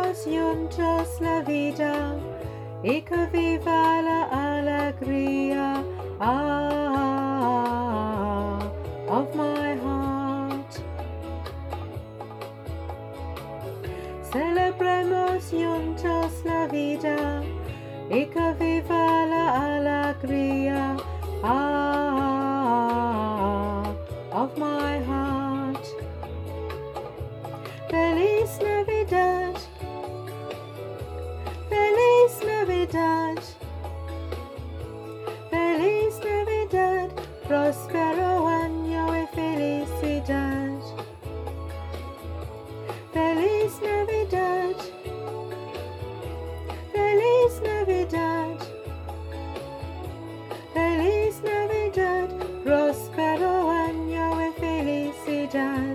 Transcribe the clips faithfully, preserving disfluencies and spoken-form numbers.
Celebremos juntos la vida y que viva la alegría ah, of my heart. Celebremos juntos la vida y que viva la alegría ah, of my heart. Feliz Navidad, Feliz Navidad, Feliz Navidad, próspero año y felicidad. Feliz Navidad, Feliz Navidad, Feliz Navidad, próspero año y felicidad.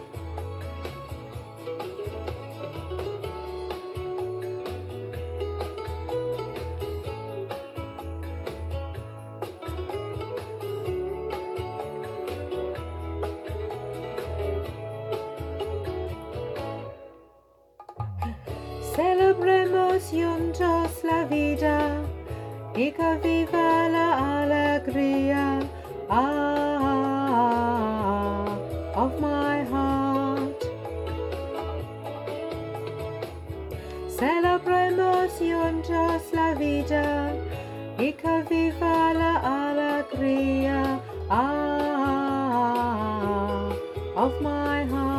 Celebremos juntos la vida y que viva la alegría ah, of my heart. Celebremos juntos la vida y que viva la alegría ah, of my heart.